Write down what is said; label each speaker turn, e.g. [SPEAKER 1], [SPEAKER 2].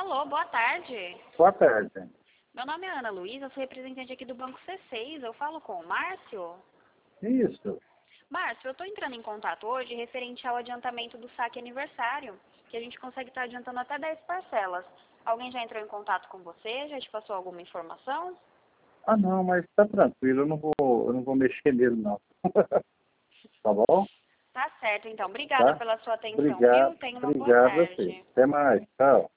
[SPEAKER 1] Alô, boa tarde.
[SPEAKER 2] Boa tarde.
[SPEAKER 1] Meu nome é Ana Luísa, sou representante aqui do Banco C6. Eu falo com o Márcio?
[SPEAKER 2] Isso.
[SPEAKER 1] Márcio, eu estou entrando em contato hoje referente ao adiantamento do saque aniversário, que a gente consegue estar adiantando até 10 parcelas. Alguém já entrou em contato com você? Já te passou alguma informação?
[SPEAKER 2] Ah, não, mas tá tranquilo, eu não vou mexer nele, não. Tá bom?
[SPEAKER 1] Tá certo, então. Obrigada
[SPEAKER 2] Tá?
[SPEAKER 1] pela sua atenção,
[SPEAKER 2] Obrigado,
[SPEAKER 1] viu? Tenha uma boa
[SPEAKER 2] obrigado a você.
[SPEAKER 1] tarde.
[SPEAKER 2] Até mais, tchau.